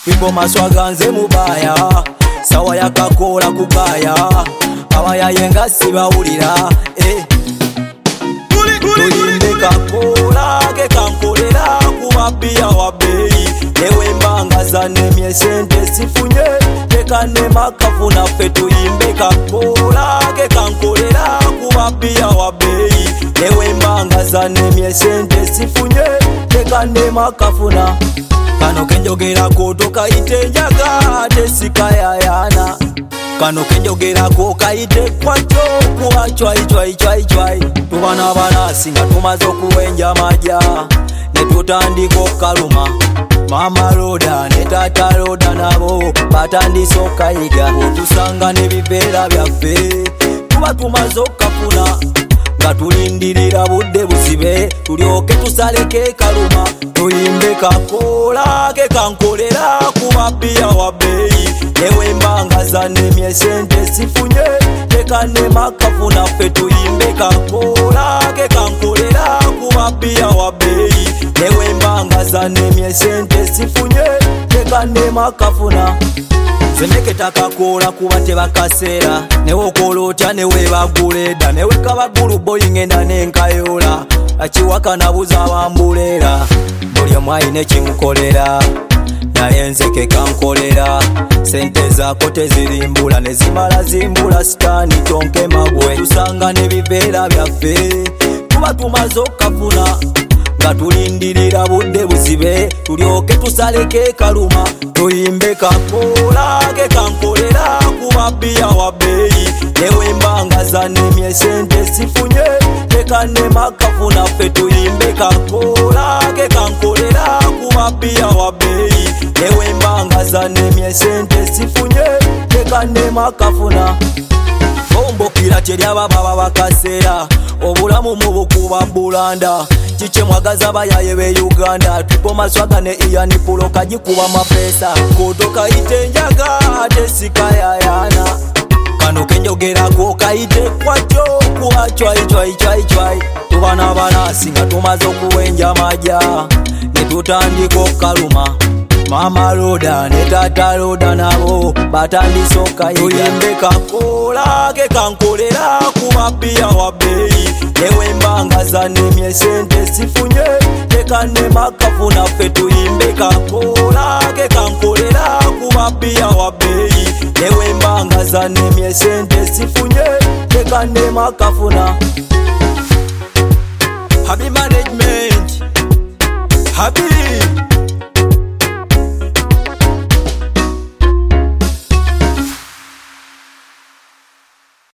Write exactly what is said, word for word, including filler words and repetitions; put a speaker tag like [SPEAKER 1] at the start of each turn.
[SPEAKER 1] ingoma swaganze mubaya sawa yakakola kugaya abayayenga sibawulira eh tuyimbe kakola ke kankolera kubabia wabeyi ewe mbanga nemye sente sifunye tekane makafuna fe tuyimbe kakola ke kankolera kubabia wabeyi ewe mbanga nemye sente sifunye tekane makafuna kano kenjogera ko tokaite njaga tesikayayana kano kenjogera ko kaite kwacho kuwa chwai chwai chwai chwai tubana banasi nga tumaze okuwenja maja ne tutandiko kaluma mama roda ne tata roda nabo batandise okayiga otusanga ne bibeera byaffe tuba tumaze okafuna nga tulindirira budde buzibe tulyoke tusaleke kaluma tuyimbe kakola ke kankolera kubabia wabeyi ewe mbanga nemye sente sifunye tekane makafuna fe tuyimbe kakola ke kankolera kubabia wabeyi ewe mbanga nemye sente sifunye tekane makafuna Zemeke takakola kuba tebakaseera newe okola otya newe baguleda newe kabagulu boyi ngenda nenkayola akiwaka nabuza bambuleera buli omu ayina ekimukolera naye nzeke kankolera sente zaako tezirimbula nezimala zimbula sitaani tonke magwe tusanga nebibeera byaffe tuba tumaze okafuna nga tulindirira budde buzibe tulyoke tusaleke kaluma tuyimbe kakola ke kankolera kubabia wabeyi ewe mbanga nemye sente sifunye tekane makafuna fe tuyimbe kakola ke kankolera kubabia wabeyi ewe mbanga nemye sente sifunye tekane makafuna ombokira teryaba baba bakaseera obulamu mubukuba bulanda chiche mwagaza bayaye be Uganda tuko maswaga ne iyani pulo kajikuba mapesa kotoka ite njaga tesikayayana kano kenjogera ko kaite kwacho kuwa chwai chwai chwai chwai tubana banasi nga tumaze okuwenja maja ne tutandiko kaluma mama roda ne tata roda nabo batandise okayiga tuyimbe kakola ke kankolera kubabia wabeyi ewe mbanga nemye sente sifunye tekane makafuna fe tuyimbe kakola ke kankolera kubabia wabeyi ewe mbanga nemye sente sifunye tekane makafuna Happy management Happy